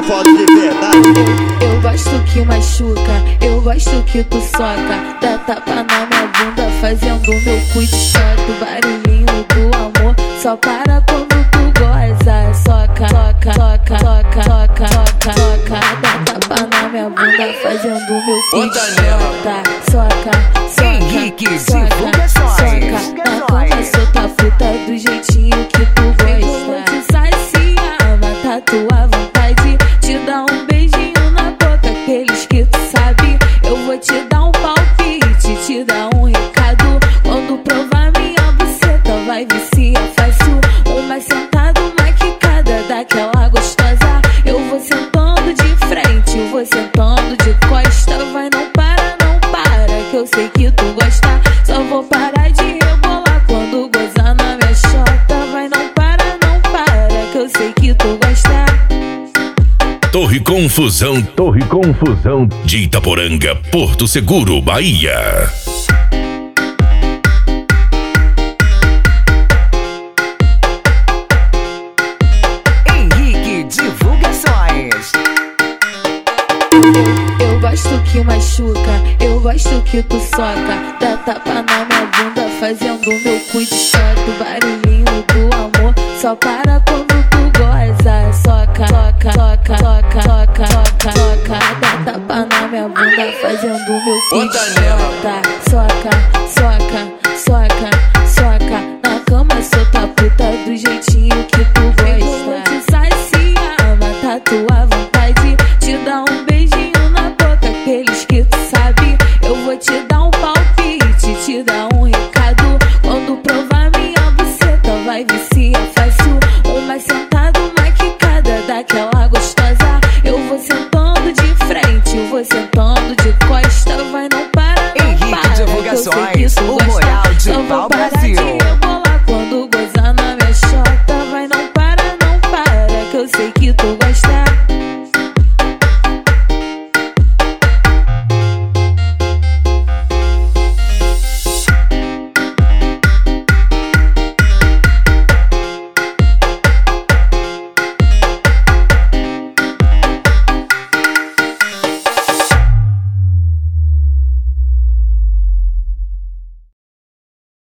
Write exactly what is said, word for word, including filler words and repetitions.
foda de verdade. Eu gosto que machuca, eu gosto que tu soca. Dá tapa na minha bunda, fazendo meu cu de choque. O barulhinho do amor só para quando tu goza. Soca, soca, soca, soca, soca, soca, soca. Dá tapa na minha bunda, fazendo meu cu de choque. Soca, soca, Henrique, soca, soca. Na cama solta puta do jeitinho que tu gosta. Te sacia, mata tua vontade. Te dá um beijinho na boca, aqueles que tu sabe. Eu vou te dar um palpite, te dar um recado. Quando provar minha buceta, vai viciar fácil. Uma sentada, uma quicada daquela gostosa. Eu vou sentando de frente, vou sentando de costa. Vai, não para, não para, que eu sei que tu gosta. Só vou parar de rebolar quando gozar na minha chota. Vai, não para, não para, que eu sei que tu gosta. Torre Confusão, Torre Confusão de Itaporanga, Porto Seguro, Bahia. Henrique Divulgações. Eu, eu gosto que machuca, eu gosto que tu soca. Dá tapa na minha bunda, fazendo meu cu de choque. O barulhinho do amor só para quando tu goza. Soca, soca, soca, soca, soca, soca, soca. Dá tapa na minha bunda, fazendo meu cu de choque. Soca, soca, soca.